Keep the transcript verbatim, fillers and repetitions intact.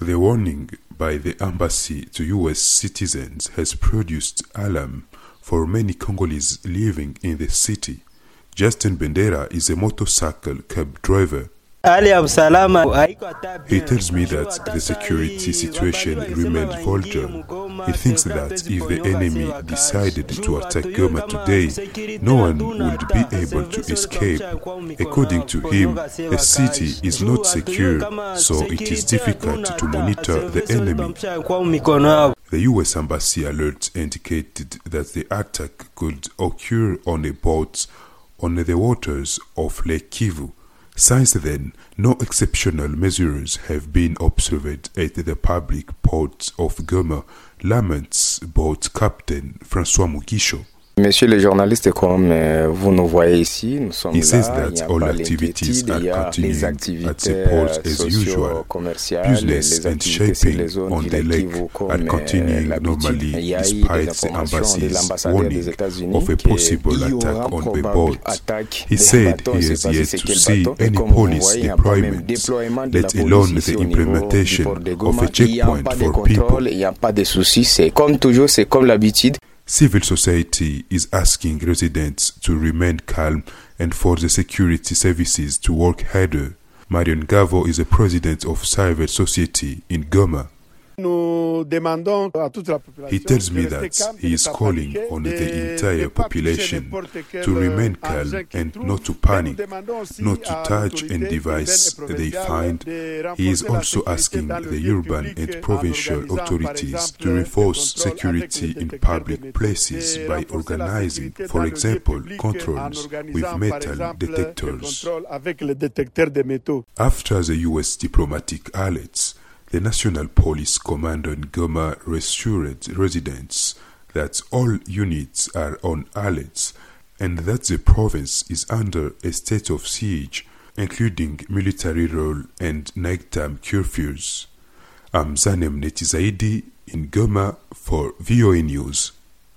The warning by the embassy to U S citizens has produced alarm for many Congolese living in the city. Justin Bendera is a motorcycle cab driver. He tells me that the security situation remains volatile. He thinks that if the enemy decided to attack Goma today, no one would be able to escape. According to him, the city is not secure, so it is difficult to monitor the enemy. The U S Embassy alert indicated that the attack could occur on a boat on the waters of Lake Kivu. Since then, no exceptional measures have been observed at the public port of Goma, laments boat captain François Mugisho. Messieurs les journalistes, comme vous nous voyez ici, nous sommes He là, says il y that a all pas activities l'inquiétude, are il y a les continuing at activités the port as usual. socio-commerciales, Business les and activités sur les shaping zones on du the lac lake Kivu are comme continuing l'habitude. normally Il y a eu des despite the informations de embassy's l'ambassadeur des warning États-Unis of a qu'il possible y attack aura on the probable boat. attaque He des said bateaux. he Je has sais pas si yet c'est to quel see bateau. Et any comme vous police voyez, il y a pas même deployment, déploiement de la let alone police the ici au niveau du implementation port de of Goma. a Il n'y a checkpoint pas de for people. contrôle, il n'y a pas de soucis. C'est comme toujours, c'est comme l'habitude. Civil society is asking residents to remain calm and for the security services to work harder. Marion Gavo is the president of civil society in Goma. He tells me that he is calling on the entire population to remain calm and not to panic, not to touch any device they find. He is also asking the urban and provincial authorities to reinforce security in public places by organizing, for example, controls with metal detectors. After the U S diplomatic alerts, the National Police Command in Goma reassured residents that all units are on alert and that the province is under a state of siege, including military rule and nighttime curfews. I'm Zanem Netizaidi in Goma for V O A News.